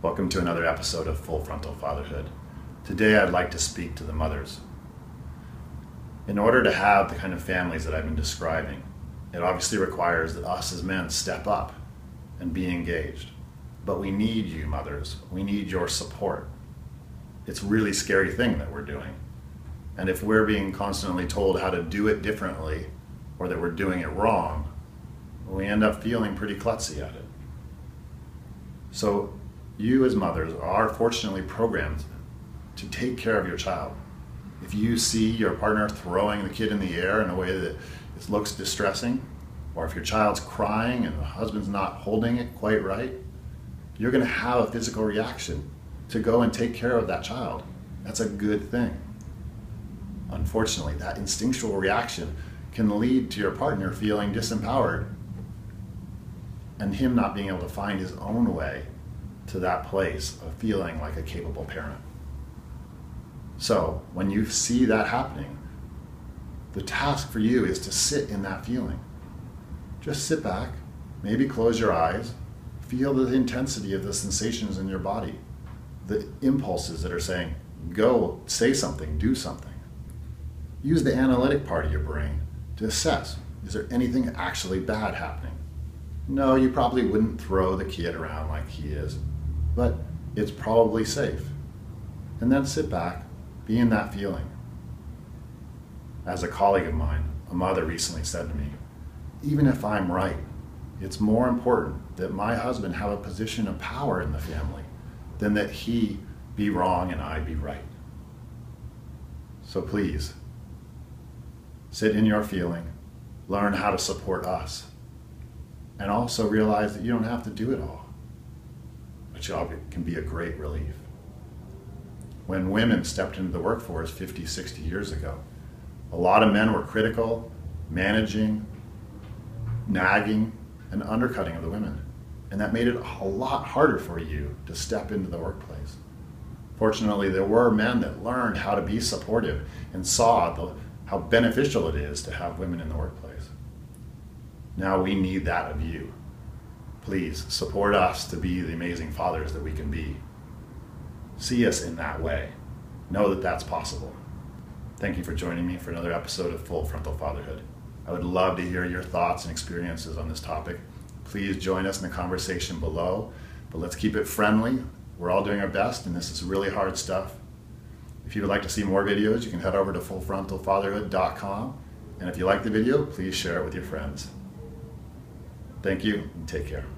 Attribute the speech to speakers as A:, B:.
A: Welcome to another episode of Full Frontal Fatherhood. Today I'd like to speak to the mothers. In order to have the kind of families that I've been describing, it obviously requires that us as men step up and be engaged. But we need you mothers. We need your support. It's a really scary thing that we're doing. And if we're being constantly told how to do it differently or that we're doing it wrong, we end up feeling pretty klutzy at it. So you as mothers are fortunately programmed to take care of your child. If you see your partner throwing the kid in the air in a way that it looks distressing, or if your child's crying and the husband's not holding it quite right, you're going to have a physical reaction to go and take care of that child. That's a good thing. Unfortunately, that instinctual reaction can lead to your partner feeling disempowered and him not being able to find his own way to that place of feeling like a capable parent. So when you see that happening, the task for you is to sit in that feeling. Just sit back, maybe close your eyes, feel the intensity of the sensations in your body, the impulses that are saying, go, say something, do something. Use the analytic part of your brain to assess, is there anything actually bad happening? No, you probably wouldn't throw the kid around like he is, but it's probably safe. And then sit back, be in that feeling. As a colleague of mine, a mother recently said to me, even if I'm right, it's more important that my husband have a position of power in the family than that he be wrong and I be right. So please, sit in your feeling, learn how to support us, and also realize that you don't have to do it all. A job can be a great relief. When women stepped into the workforce 50, 60 years ago, a lot of men were critical, managing, nagging, and undercutting of the women. And that made it a lot harder for you to step into the workplace. Fortunately, there were men that learned how to be supportive and saw how beneficial it is to have women in the workplace. Now we need that of you. Please support us to be the amazing fathers that we can be. See us in that way. Know that that's possible. Thank you for joining me for another episode of Full Frontal Fatherhood. I would love to hear your thoughts and experiences on this topic. Please join us in the conversation below, but let's keep it friendly. We're all doing our best, and this is really hard stuff. If you would like to see more videos, you can head over to fullfrontalfatherhood.com. And if you like the video, please share it with your friends. Thank you, and take care.